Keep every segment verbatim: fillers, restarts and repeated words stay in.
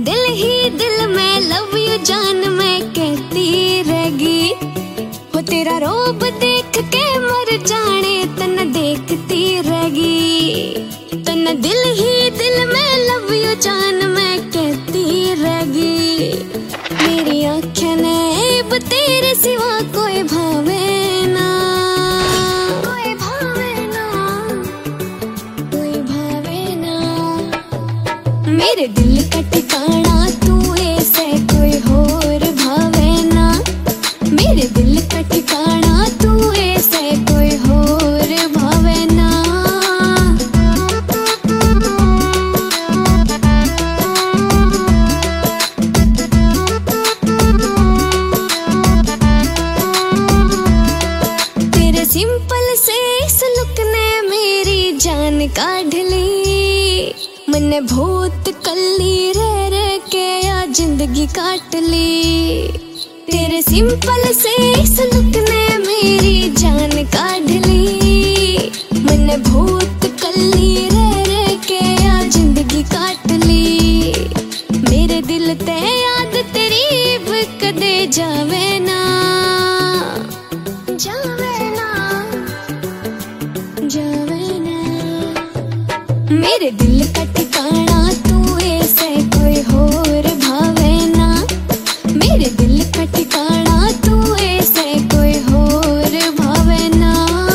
दिल ही दिल में लव यू जान मैं कहती रहेगी। हो तेरा रोब देख के मर जाने तन देखती रहेगी। तन दिल ही दिल में लव यू जान मैं कहती रहेगी। मेरी आँखें ने अब तेरे सिवा कोई भावे ना, कोई भावे ना, कोई भावे ना। मेरे दिल का ठिकाना तू ऐसे कोई और भावे ना। मेरे दिल का ठिकाना तू ऐसे कोई और भावे ना। तेरे सिंपल से इस लुक ने मेरी जान काढ़ ली। मैंने भूत कल्ली रह रह के या जिंदगी काट ली। तेरे सिंपल से इस लुक ने मेरी जान काढ़ ली। मैंने भूत कल्ली रह रह के या जिंदगी काट ली। मेरे दिल ते याद तेरी कदे जावे ना, जावे ना, जावे ना। मेरे दिल का ठिकाना तू ऐसे कोई और भावे ना। मेरे दिल का ठिकाना तू ऐसे कोई और भावे ना।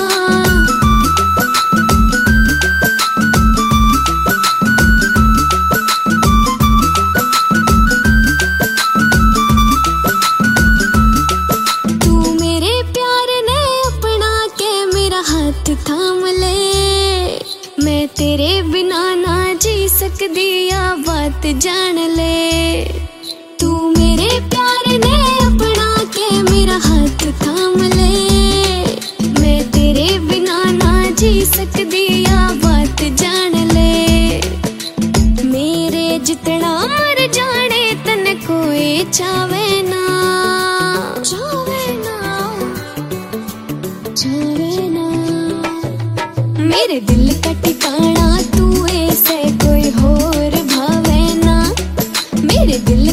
तू मेरे प्यार ने अपना के मेरा हाथ थाम ले। मैं तेरे बिना ना जी सकदी या बात जान ले। तू मेरे प्यार ने अपना के मेरा हाथ थाम ले। मैं तेरे बिना ना जी सकदी या बात जान ले। मेरे जितना मर जाने तन कोई चावे ना, चावे ना, चावे ना। मेरे दिल का ठिकाना तू ऐसे कोई और भावे ना। मेरे दिल